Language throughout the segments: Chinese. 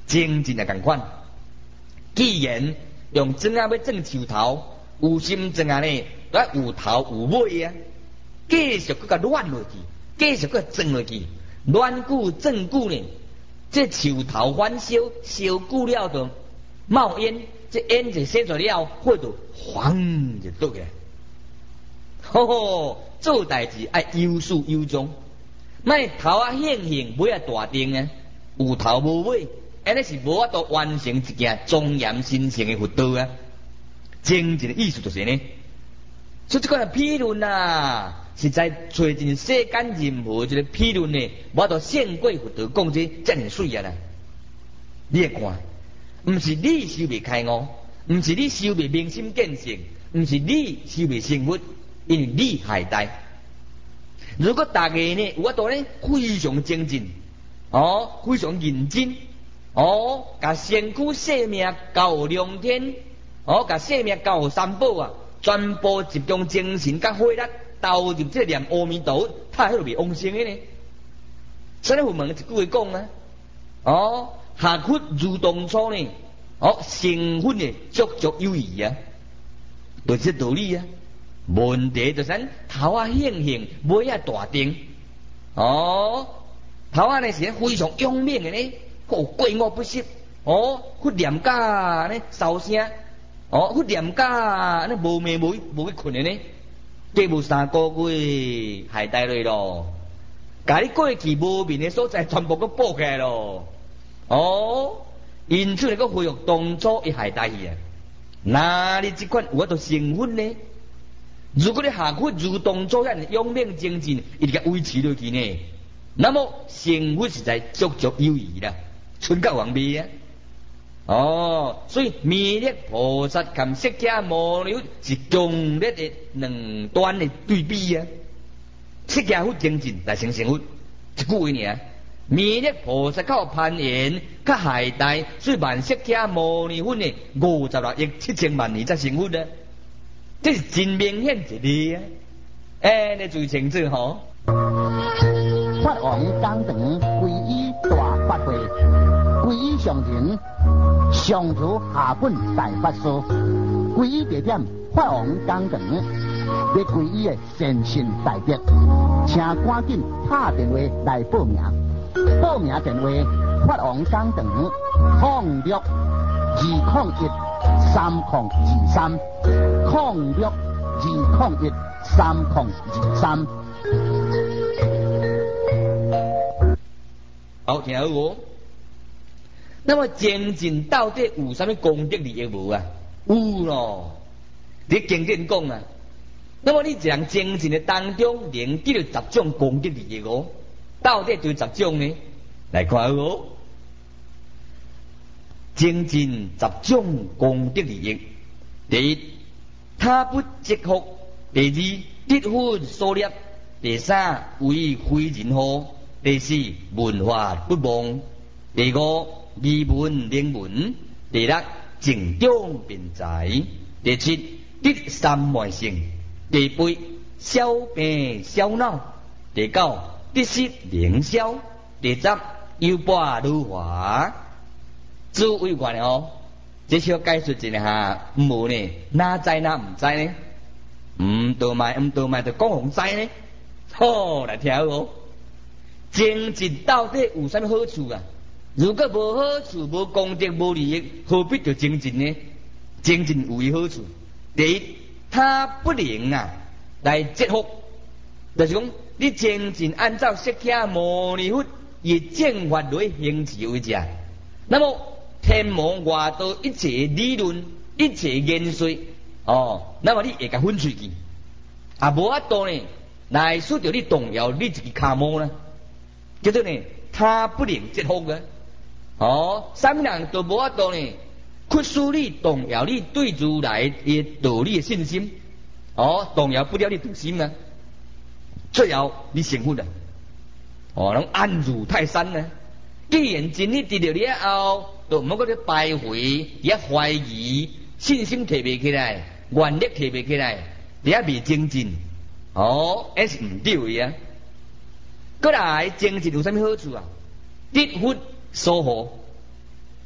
精进也同款。既然用砖仔要种树头，有心砖仔呢，都要有头有尾啊，继续搁甲乱落去，继续搁种落去，乱久种久呢，这树头反烧，烧久了就冒烟，这烟就烧出了，火就晃就倒起来。吼吼，做代志爱有始有终，莫头啊兴兴，尾啊大定啊，有头无尾，安尼是无法度完成一件庄严神圣的佛道啊。精进的意思就是呢，所以这个批论啊，是在找尽世间任何一个批论呢，无法度胜过佛道讲这遮尔水啊啦。你会看，毋是你修未开悟，毋是你修未明心见性，毋是你修未成佛，因为你害代。如果大家呢有法度呢非常精进，非常认真，甲身躯性命交良天，甲性命交三宝啊，全部集中精神甲火力投入这念阿弥陀佛，他迄个未往生的呢。所以我问一句话讲啊，下佛如当初呢，成佛呢足足有余啊，就是这道理啊。问题就是咱头啊兴兴，尾啊大定，头啊呢是非常勇猛的呢，过午不食，去念甲呢烧声，去念甲呢无眠无去困的呢，过无3个月害大落咯，甲你过去无眠的所在全部都补起来咯，因此呢个恢复当初一害大去啊，哪里这款有法度成佛呢？如果你下佛如当初遐勇猛精进，一直甲维持落去呢，那么成佛实在足足有余啦，存够完备啊！所以弥勒菩萨跟释迦牟尼是强烈的两端的对比啊！释迦佛精进来成佛，一句话尔，弥勒菩萨较攀岩，较懈怠，所以万释迦牟尼佛呢56亿7千万年才成佛啊！这是真明显一例啊！你最清楚吼。 法王讲堂皈依大法会，皈依上人上如下本大法师，皈依地点法王讲堂，要皈依的善信大德，请赶紧打电话来报名。报名电话：法王讲堂06-201-3023。06-201-3023。 好，听好无？那么精进到底有啥物功德利益无啊？有咯，你经典讲啊。那么你一人精进的当中，连记了10种功德利益哦，到底对10种呢？来看哦，精进10种功德利益。第一，他不积福；第二，得福所立；第三，为非人好；第四，文化不忘；第五，义文灵文；第六，正中辩才；第七，得三昧性；第八，消病消恼；第九，得失灵消；第十，优拔如华。诸位观哦。这小解说一下，无呢？哪知哪唔知呢？唔倒卖就讲红知呢？好，来听哦。精进到底有啥物好处啊？如果无好处、无功德、无利益，何必就精进呢？精进有伊好处。第一，他不能来折福，就是讲你精进按照释迦牟尼佛以正法来行持为者，那么天魔外道一切理论、一切言说，那么你会甲分出去，无法度呢，来使着你动摇你一个卡毛呢，叫做呢，他不能折福嘅，啥物人都无法度呢，去使你动摇你对如来的道理的信心，动摇不了你信心啊，最后你成佛啦，能安如泰山呢。既然真理得到了后，就唔好嗰啲败回，也怀疑，信心提袂起来，愿力提袂起来，也未精进，那是唔对嘅啊。过来精进有啥物好处啊？得福所好，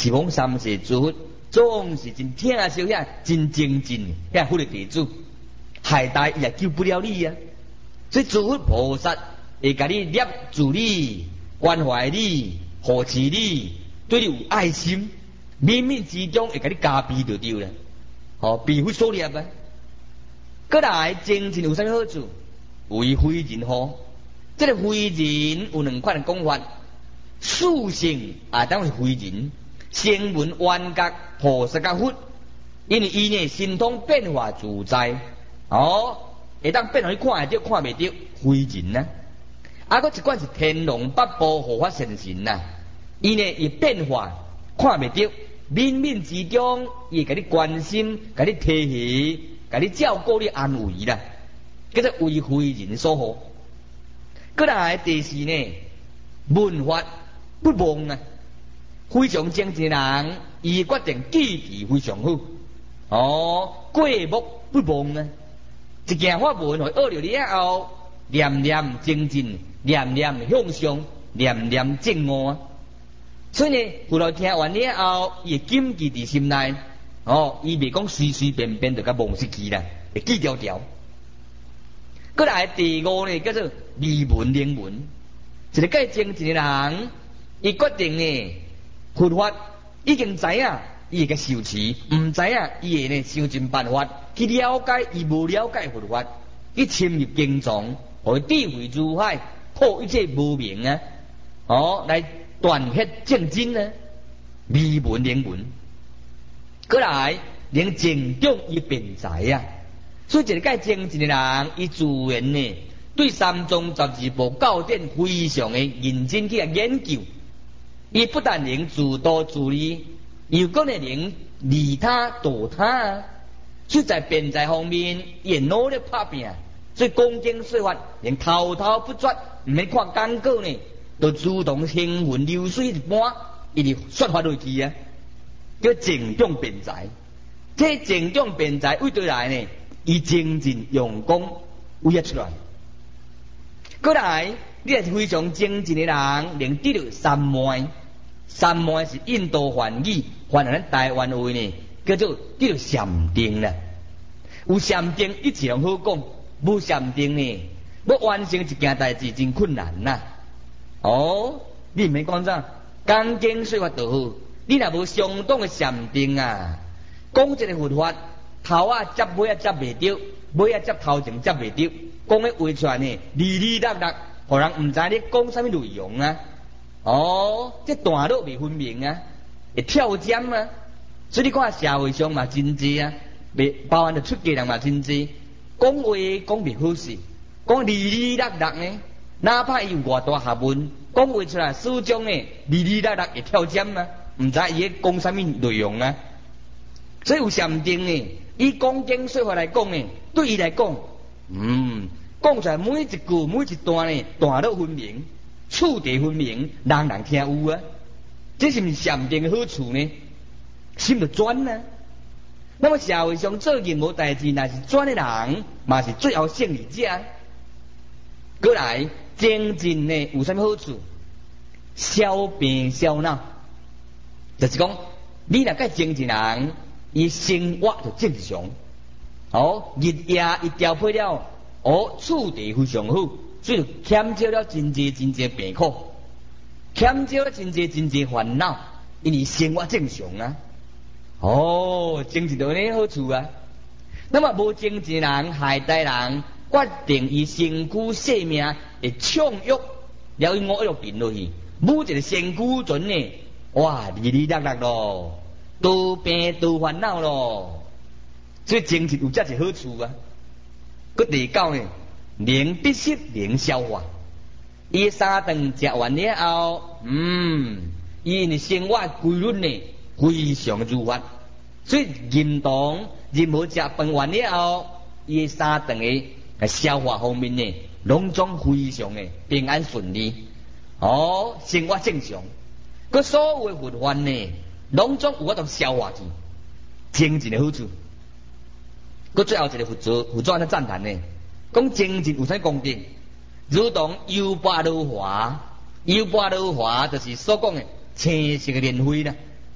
是讲三世诸佛总是真疼惜遐真精进遐佛的弟子，害大伊也救不了你啊。所以诸佛菩萨会甲你捏住你、关怀你、护持你，对你有爱心，冥冥之中会甲你加庇就对了。庇护所念啊。过来精进有啥好处？为非人好。这个非人有两款讲法，属性当然是非人，声闻缘觉菩萨甲佛，因为伊呢神通变化自在，会当变化你看会到看袂到，非人啊。搁一款是天龙八部护法神神呐，伊呢伊变化看袂到，冥冥之中伊会甲你关心，甲你提携，甲你照顾你安慰啦，叫做为非人所好。过来第四呢，闻法不忘啊，非常精进人，伊决定记忆非常好。过目不忘啊，一件法门会学了了后，念念精进，念念向上，念念正悟啊。所以呢，后来听完了后，伊会谨记伫心内，伊袂讲随随便便就甲忘失去啦，会记条条。过来第五呢，叫做微闻灵闻，一个介精进的人，伊决定呢，佛法已经知影，伊会甲受持；唔知影，伊会呢想尽办法去了解伊无了解佛法，去深入经藏，互智慧如海，破一切无明啊！来断hết正真啊！微闻灵闻，过来连正中伊便知啊！所以一个介精进的人，伊自然呢对三宗十二部教典非常的认真去研究。伊不但能自度自利，又可能利他度他。所以在辩才方面，伊努力打拼，所以讲经说法连滔滔不绝，唔免看广告呢，就自动行云流水一般，伊就说法落去啊，叫正中辩才。这正中辩才为对来呢？伊精进用功为出来，过来你也是非常精进的人，能得到三昧。三昧是印度梵语，翻咱台湾话呢，叫做得到禅定啦。有禅定一切拢好讲，无禅定呢，要完成一件代志真困难呐。你唔免讲啥，讲经说法就好，你若无相当的禅定啊，讲一个佛法。头接尾接袂到，尾接头前接袂到，讲的话出来呢，哩哩啦啦，互人唔知你讲啥物内容啊。这段落未分明啊，会跳针啊。所以你看社会上嘛真济啊，包含着出家人嘛真济，讲话讲袂好势，讲哩哩啦啦呢，哪怕伊有偌大学问，讲话出来始终呢，哩哩啦啦会跳针啊，唔知伊讲啥物内容啊。所以有禅定呢。以讲经说法来讲呢，对伊来讲，讲出来每一句每一段呢，段落分明，处地分明，人人听有啊。这是毋是禅定的好处呢？心就专啊。那么社会上做任何代志，若是专的人，嘛是最后胜利者。过来精进呢，有啥物好处？消病消恼，就是讲，你若介精进人。伊生活就正常，日夜伊调配了，处地非常好，所以就减少了真济病苦，减少了真济烦恼，因为生活正常啊。精进就有好处啊。那么无精进人、害呆人，决定伊身躯性命会畅郁，了伊我一路变落去，每一个身躯准呢，哇，哩哩啦啦咯。多病多烦恼咯，所以精进有这些好处啊。佮第九呢，能必息能消化。伊三顿食完了后，伊的生活规律呢非常如法，所以任何食饭完了后，伊三顿的消化方面呢，拢总非常的平安顺利，生活正常。佮所有佛法呢。拢总有法度消化去，精进的好处。佮最后一个佛祖咧赞叹呢，讲精进有啥功德？如同优巴罗华，优巴罗华就是所讲的青色的莲花啦。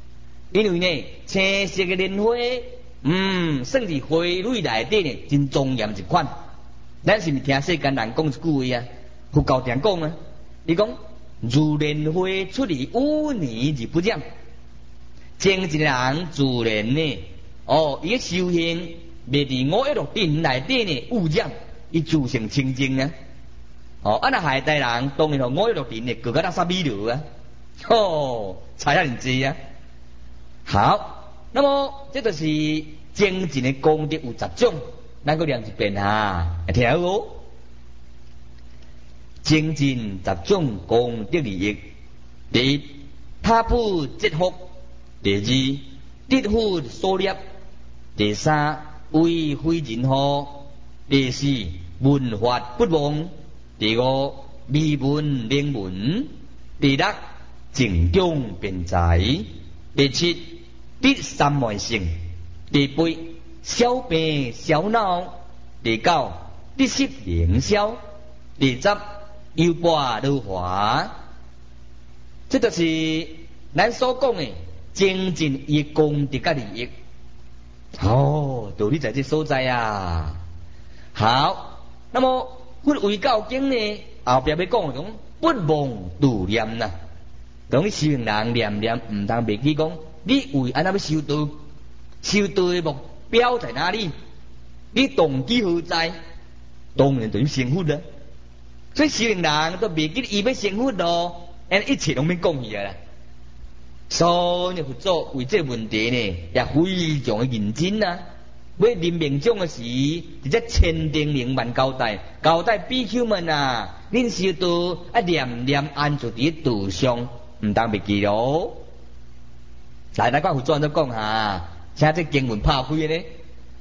因为呢，青色嘅莲花，算是花蕊内底呢，真庄严一款。咱是毋是听世间人讲一句话啊？佛教常讲啊，伊讲如莲花出离污泥而不染。正一个人自然呢，伊嘅修行未伫五欲六尘内底呢污染，伊自成清净啊。那海带人当然五欲六尘呢，各个垃圾味道啊，差遐尼济啊。好，那么这就是精进的功德有10种，咱个念一遍啊，会听好无？精进10种功德利益：第一，他不折福；第二，得福所业；第三，为非人祸；第四，文法不忘；第五，微文明文；第六，静中辩才；第七，得三昧性；第八，小病小恼；第九，得失灵消；第十，优拔如华。这就是咱所讲的精进伊功德甲利益。道理在这所在啊。好，那么佛为教经呢，后壁要讲种不忘度念呐。讲你修行人念念唔通袂记讲，你为安怎要修道？修道的目标在哪里？你动机何在？当然就是成佛啦。所以修行人都袂记伊要成佛咯，一切拢免讲去啊啦。所以佛祖为这问题呢，也非常的认真啊。要临命终的时，直接千叮咛万交代比丘们啊，恁修道念念安住伫道上，唔当袂记咯。来，咱讲佛祖安怎讲哈？请这经文拍开呢？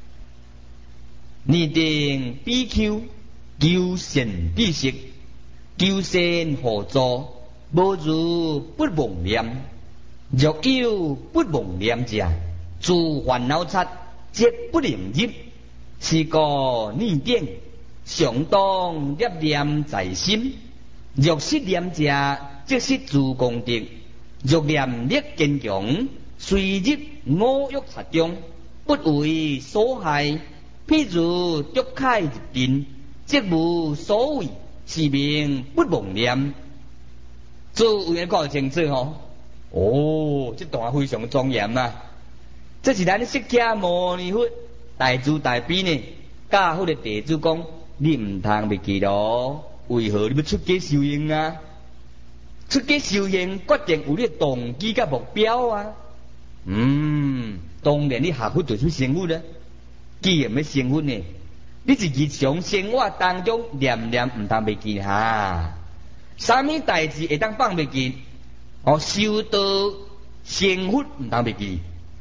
拟定比丘求善知识，求善互助，无如不忘念。若有不忘念者，自烦恼刹，即不能入。是故拟定，常当念念在心。若失念者，即失自功德。若念力坚强，随入五欲刹中，不为所害。譬如竹칼入定，即无所谓，是名不忘念。诸位看清楚这段非常庄严啊！这是咱释迦牟尼佛大慈大悲呢，教佛的弟子讲，你唔通袂记咯。为何你要出家修行啊？出家修行决定有你的动机甲目标啊。当然你学佛就是成佛啦。既然要成佛呢，你是日常生活当中念念唔通袂记哈。啥物代志会当放袂记？修道成佛唔当袂记。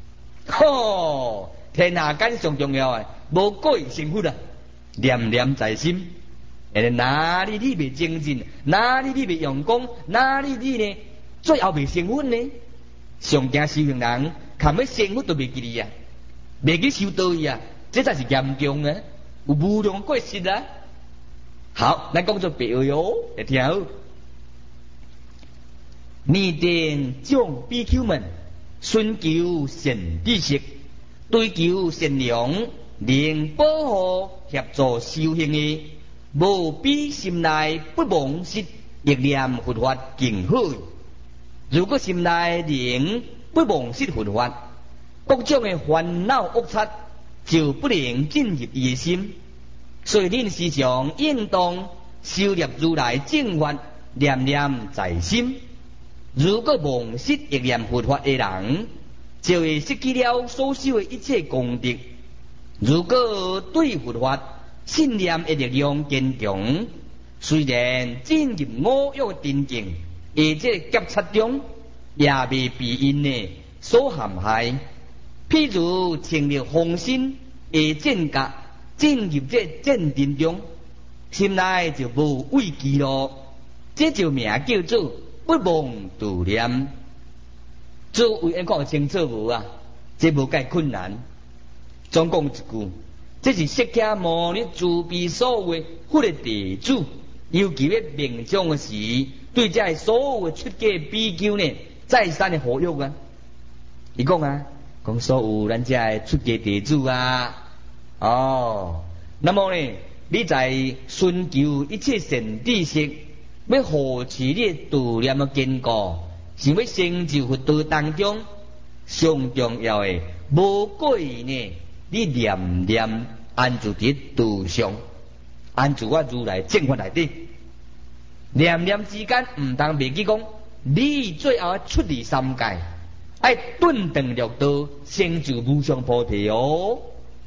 天下间上重要的，无过于成佛啦。念念在心，哪里你未精进，哪里你未用功，哪里你呢最后未成佛呢？上惊修行人，看要成佛都袂记你啊，袂记修道啊，这才是严重啊，有无量过失啊。好，咱讲做别个哟，会听好。拟定众比丘们，寻求善知识，追求善良，能保护协助修行的，无比心内不忘失，忆念佛法更好。如果心内能不忘失佛法，各种的烦恼恶刹就不能进入伊的心。所以恁时常应当修炼如来正法，念念在心。如果忘失忆念佛法的人，就会失去了所修的一切功德。如果对佛法信念的力量坚强，虽然进入五欲定境，在这劫刹中也未被因呢所陷害。譬如成了红心的剑格，进入这正定中，心内就无畏惧咯。这就名叫做不忘度念。诸位看清楚无啊？这无介困难。总讲一句，这是释迦牟尼慈悲所为佛的弟子，尤其在命中的时，对这所有的出家比丘呢，再三的呼吁啊。 伊讲啊，讲所有咱遮的出家弟子啊，那么呢，你在寻求一切善知识，要护持你的道念的坚固，想要成就佛道当中上重要的，无过于呢，你念念安住伫道上，安住我如来正法内底，念念之间唔通忘记讲，你最后出离三界，爱顿顿六道，成就无上菩提哦。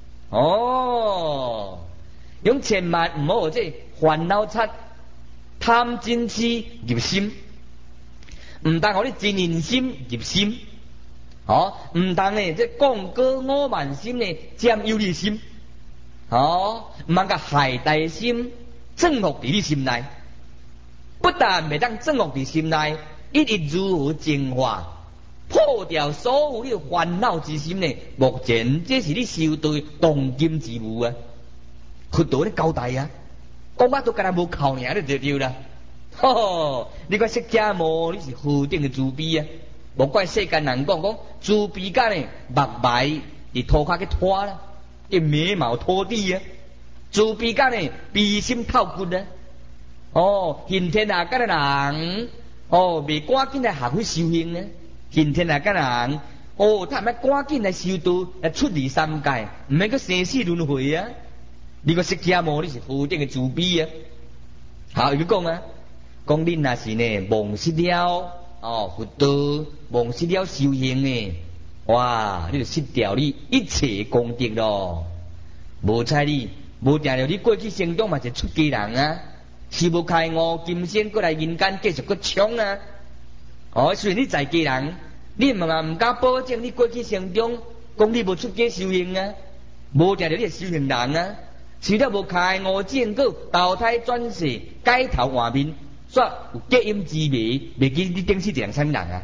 用千万唔好有这烦恼贼、贪嗔痴入心，唔当互你真人心入心，唔当呢这讲过我慢心呢占有你心，唔通甲害大心正伏伫你心内，不但袂当正伏伫心内，一日如何净化？破掉所有你烦恼之心呢？目前这是你修道当今之务啊！佛道咧交代啊，讲我都干那无靠尔，你就对啦。你看释迦牟尼是何等的慈悲啊！无怪世间人讲慈悲间呢，目眉伫涂骹去拖啦，啲眉毛拖地啊，慈悲间呢，悲心透骨啊！现天下间的人未赶紧来学去修行呢。现天下间人，他咪赶紧来修道，来出离三界，唔免个生死轮回啊！你个释迦牟尼是何等的慈悲啊！好，伊讲啊，讲恁若是呢忘失了佛道，忘失了修行呢，哇，你就失掉你一切功德咯。无彩你，无定着你过去生中嘛是出家人啊，是无开悟，今生过来人间继续搁冲啊！虽然你在家人，你嘛唔敢保证你过去生中，讲你无出家修行啊，无定着你是修行人啊，除了无开悟正果，投胎转世，改头换面，煞有结阴之味，袂记你顶是一样啥人啊？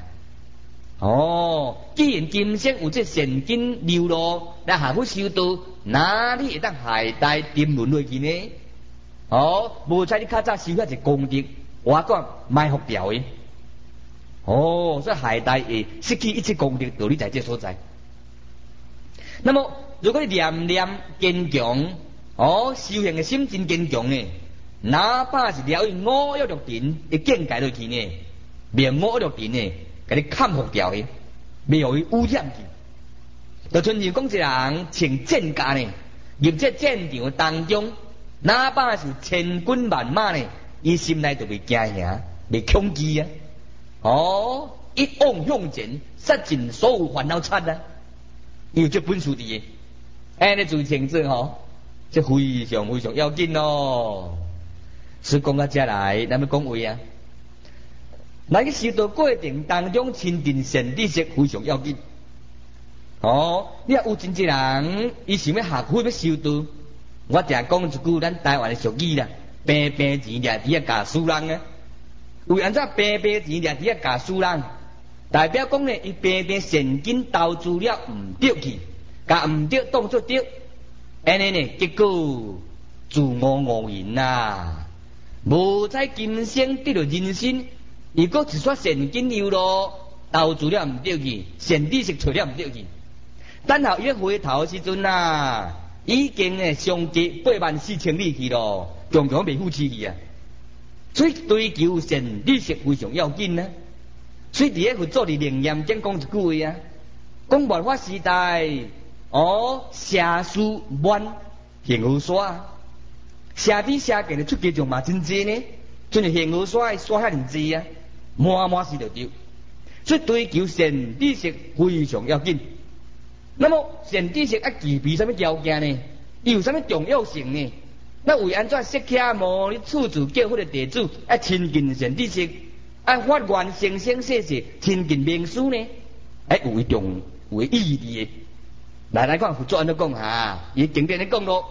既然今生有这善根流露来下去修道，哪里会当害大沉沦落去呢？无采你较早修遐一功德，我讲埋伏掉的。所以害大会失去一切功德，道理在这所在。那么，如果你念念坚强，修行的心真坚强呢，哪怕是了于五欲六尘的境界落去呢，连五欲六尘呢，给你砍伏掉的，袂互伊污染去。就亲像讲一人穿战甲呢，入这战场当中，哪怕是千军万马呢，伊心内就袂惊吓，袂恐惧啊。一往向前，杀尽所有烦恼贼啊！有这本事的，安尼就成做这非常非常要紧咯。所以讲到这来，咱们讲话啊，咱去修道过程当中，亲近善知识非常要紧。你若有真济人，伊想要学会要修道，我常讲一句咱台湾的俗语啦：平平钱掠伫教输人啊！为安怎平平钱掠伫教输人？代表讲呢，伊平平现金投资了唔对去，甲唔对当作对，安尼呢，结果自我误人呐！无在今生得到人生，如果一撮现金流咯，投资了唔对去，善知识找了唔对去，等候伊回头时阵呐，已经呢相隔84000里去咯，常常未付起去啊！所以追求善知识非常要紧啊！所以伫咧佛祖伫楞严经讲一句话啊，讲末法时代，社书满现河沙，社底社见的出家众嘛真济呢，像是现河沙沙遐尼济啊，满满是就对。所以追求善知识非常要紧。那么善知识具备什么条件呢？有什么重要性呢？那为安怎释迦牟尼处处叫迄个弟子亲近善知识，发愿生生世世亲近名师呢？有意义的。来看佛祖安怎讲哈，伊经典咧讲咯，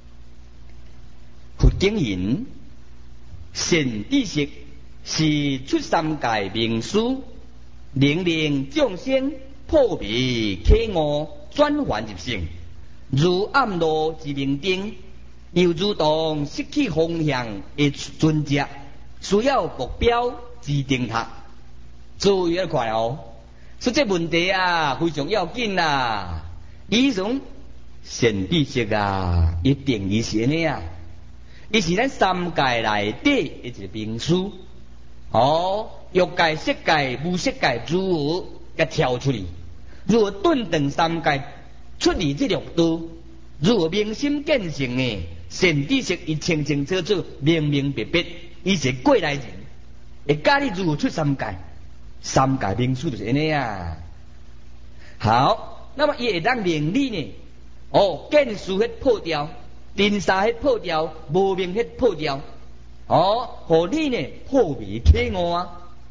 佛经言善知识是出三界名师，令令众生破迷开悟，转凡入圣，如暗路之明灯。又如同失去方向的船只，需要目标之定塔。注意一块所以这问题啊非常要紧啦。伊种善知识啊，一定伊是安尼啊，伊是咱三界内底一个名师。欲界、色界、无色界如何甲跳出去？如何顿顿三界出离这六道？如何明心见性呢？善知识伊清清楚楚、明明白白，伊是过来人，会教你如何出三界。三界名师就是安尼啊。好，那么伊会当令你呢？见识迄破掉，定沙迄破掉，无明迄破掉。互你呢破迷开悟啊！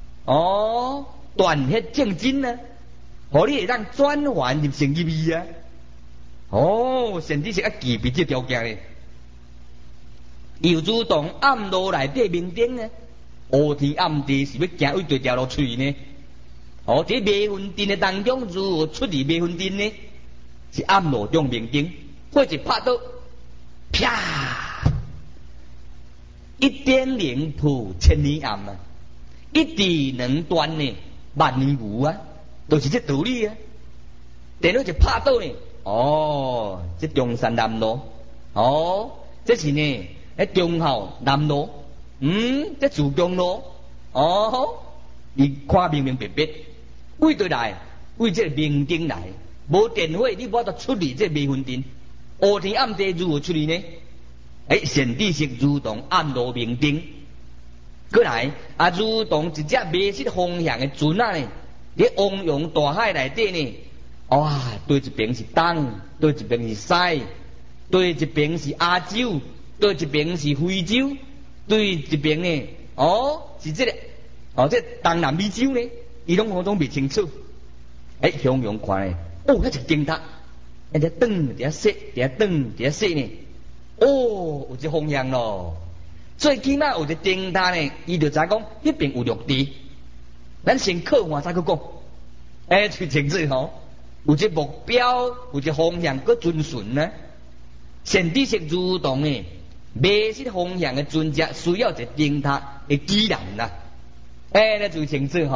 断迄正真啊！互你会当转换入成入味啊！善知识啊，具备这条件呢，又如同暗路内底明灯呢，黑天暗地是要行位对条路出去呢。这迷魂阵的当中，如何出离迷魂阵呢？是暗路中明灯，或者拍到，啪！一点灵普千年暗啊，一地能断呢万年无啊，都是这道理啊。电脑就拍到呢，这中山南路，这是呢，中校南路，这自强路，你看明明白白，为对来，为这明灯来，无电火你无得出离这迷魂阵，黑天暗地如何出离呢？善知识如同暗路明灯，过来如同一只迷失方向的船啊呢，伫汪洋大海内底呢，对一边是东，对一边是西，对一边是亚洲，对一边是非洲，对一边呢，是这个，这东南美洲呢，伊拢未清楚。向阳看呢，那一灯塔，一只灯，一只色，一只灯，一只色呢。有一方向咯，最起码有一灯塔呢，伊就知讲迄边有绿地，咱先靠岸再去讲，最清楚有一目标，有一方向，搁遵循呢。善知识如同呢，迷失方向的船只，需要一灯塔的机能啦。那最清楚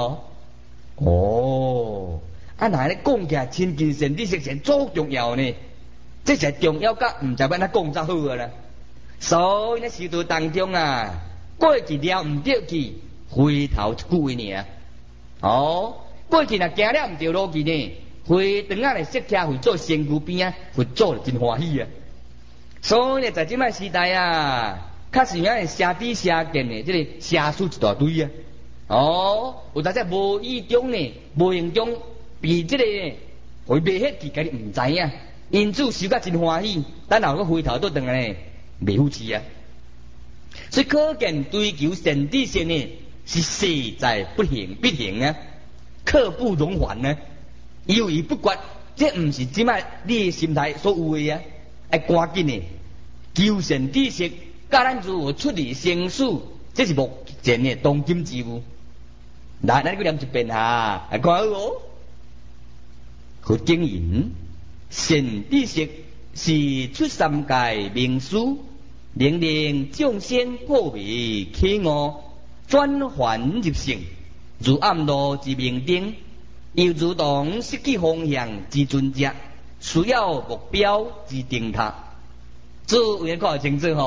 那咧讲起来，亲近善知识是最重要呢。这是重要甲唔知要安怎讲才好啊啦。所以咧修道当中啊，过去了唔对去，回头一句话尔。过去若行了唔对路去呢，回转啊来设徛会做仙姑边啊，会做得真欢喜啊。所以咧在即摆时代啊，较是样社知社见的，这个社书一大堆啊。有大家无意中呢，无形中被这个会迷迄去，家己唔知影。因此修甲真欢喜，等后个回头倒转来呢，袂好吃啊。所以可见追求善知识呢，是势在不行啊，刻不容缓呢。犹豫不决，这唔是即摆你的心态所有的啊，赶紧呢求善知识，教咱如何出离生死，这是目前的当今之务。来，咱去念一遍哈，看好去经营。善知识是出三界名师，令令众生破迷开悟，转凡入圣，如暗路之明灯，又如同失去方向之船只，需要目标之灯塔。诸位看清楚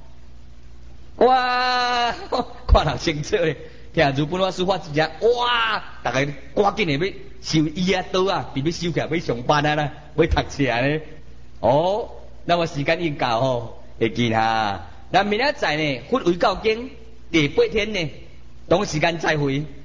哇，看得清楚咧！听如本我书法一只，哇，大家赶紧的要收衣啊刀啊，必须收起来要上班啊啦，要读书啊咧。那么时间已到会见哈。那明仔载呢，佛为教经第8天呢，同时间再会。